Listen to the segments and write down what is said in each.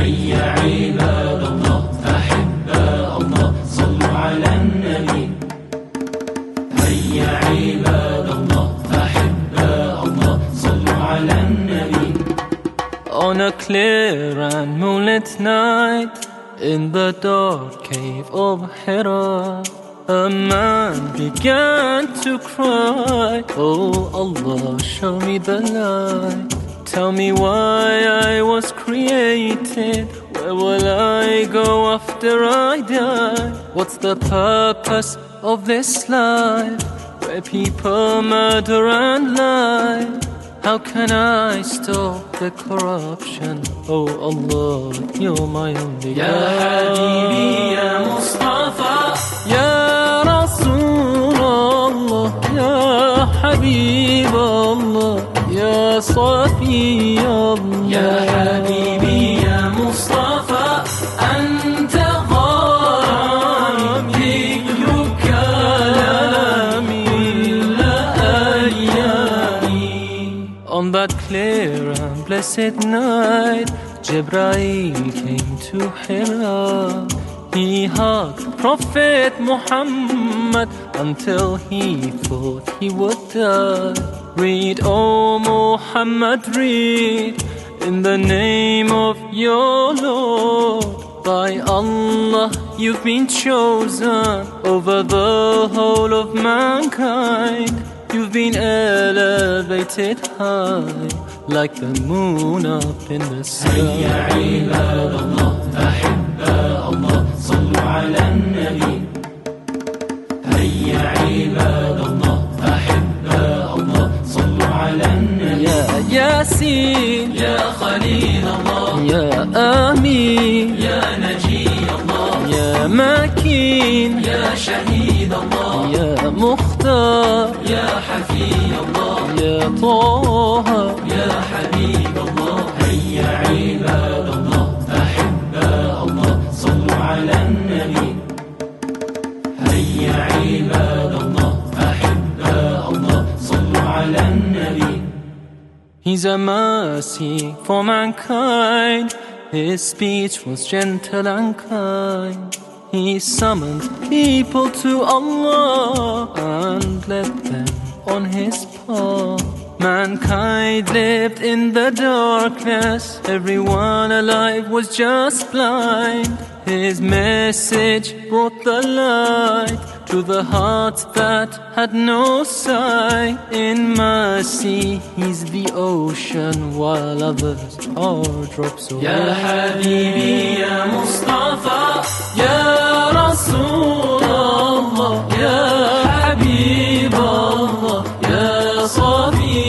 هيا عباد الله أحباء الله صلوا على النبي. هيا عباد الله أحباء الله صلوا على النبي. On a clear and moonlit night, in the dark cave of Hira, a man began to cry, oh Allah, show me the light. Tell me why I was created. Where will I go after I die? What's the purpose of this life, where people murder and lie? How can I stop the corruption? Oh Allah, you're my only God. Ya Habibi, Ya Mustafa, Ya Rasul Allah, Ya Habib Allah, Ya Safi Allah. Ya Habibi, Ya Mustafa, Anta gharami, dhikruka kalami kulla ayyami. On that clear and blessed night, Jibreel came to Hira. He hugged Prophet Muhammad until he thought he would die. Read, oh Muhammad, read, in the name of your Lord. By Allah, you've been chosen over the whole of mankind. You've been elevated high, like the moon up in the sky. هيا عباد الله أحباء الله صلوا على النبي. هيا عباد الله أحباء الله صلوا على النبي. يا ياسين يا خليل الله، يا آمين يا نجي الله، يا مكين يا شهيد الله، يا مختار يا حفي الله، يا طه يا حبيب الله. هيا عباد الله أحباء الله صلوا على النبي. هيا عباد الله أحباء الله صلوا على النبي. He's a mercy for mankind. His speech was gentle and kind. He summoned people to Allah and led them on his path. Mankind lived in the darkness, everyone alive was just blind. His message brought the light to the hearts that had no sight. In mercy, he's the ocean, while others are drops away. Ya Habibi, Ya Mustafa, Ya Rasul Allah, Ya Habib Allah, Ya Safi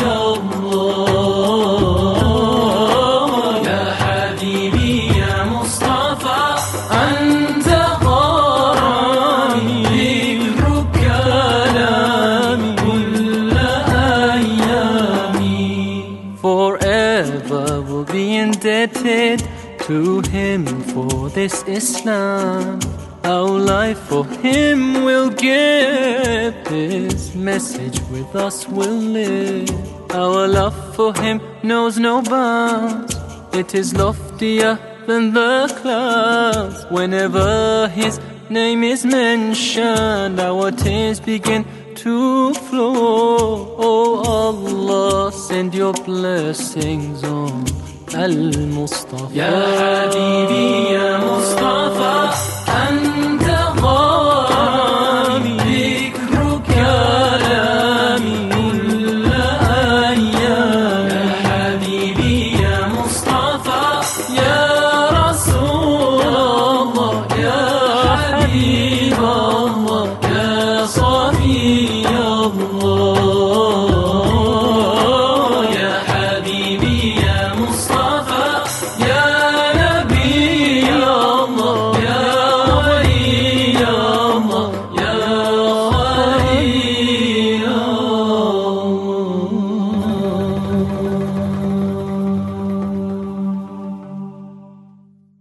Allah. Ya Habibi, Ya Mustafa, Anta gharami, dhikruka kalami kulla ayyami. Forever we'll be indebted to him for this Islam. Our life for him will give, his message with us will live. Our love for him knows no bounds, it is loftier than the clouds. Whenever his name is mentioned, our tears begin to flow. Oh Allah, send your blessings on Al-Mustafa. Ya Habibi,